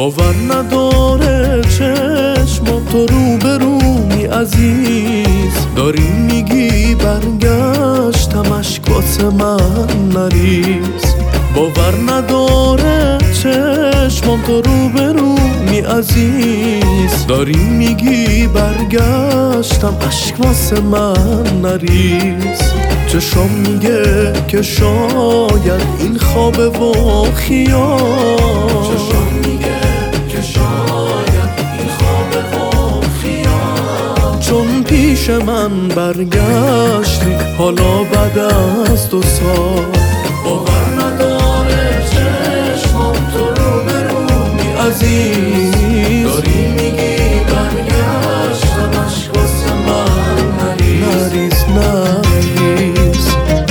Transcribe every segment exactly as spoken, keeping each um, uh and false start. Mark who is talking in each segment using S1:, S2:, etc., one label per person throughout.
S1: باور نداره چشمم تو رو به رومی عزیز داری میگی برگشتم اشک واسه من نریز. باور نداره چشمم تو رو به رومی عزیز داری میگی برگشتم اشک واسه من نریز. چشم میگه که شاید این خوابه و خیال، چشم میگه که شاید این خوابه و خیال. چون پیش من برگشتی حالا بعد از دو سال. باور نداره چشمم تو رو به رومی عزیز داری میگی برگشتم اشک واسه من نریز نریز.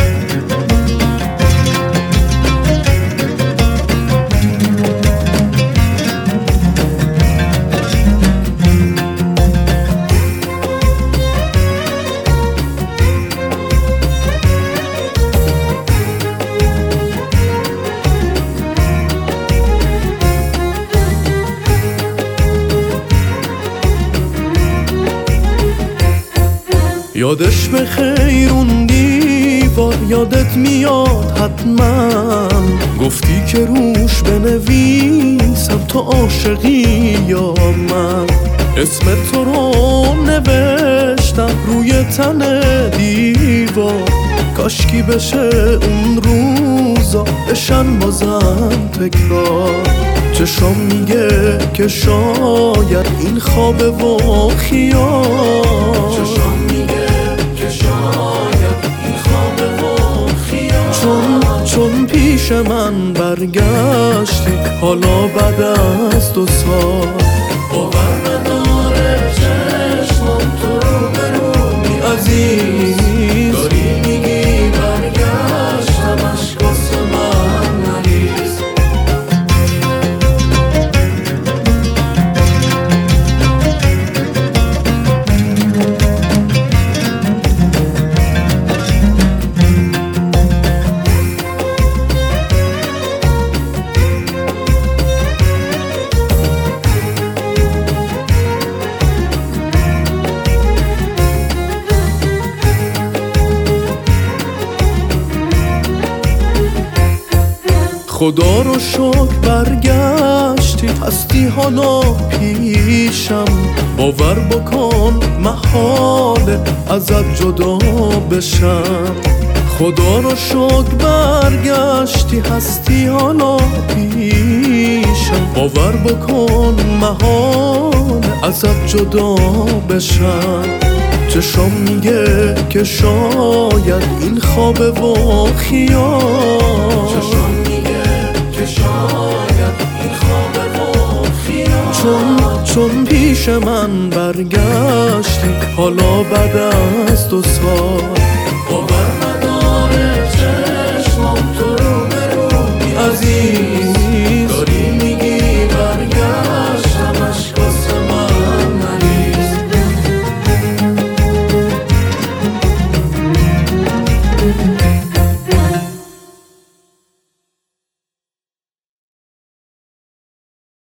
S1: یادش به خیر اون دیوار یادت میاد حتما، گفتی که روش بنویسم تو عاشقی یا من. اسم تو رو نوشتم روی تن دیوار، کاشکی بشه اون روزا بشن بازم تکرار. چشم میگه که شاید این خوابه و خیال، چشم میگه که شاید این خوابه و خیال. چون چون پیش من برگشتی حالا بعد از دو سال. باور نداره چشمم تو رو به رومی عزیز داری میگی برگشتم اشک واسه من نریز. خدا رو شکر برگشتی هستی حالا پیشم. باور بکن محاله ازت جدا بشم. خدا رو شکر برگشتی هستی حالا پیشم. باور بکن محاله ازت جدا بشم. چشم میگه که شاید این خوابه و خیال، چشم میگه که شاید این خوابه و خیال. چون چون پیش من برگشتی حالا بعد از دو سال. باور نداره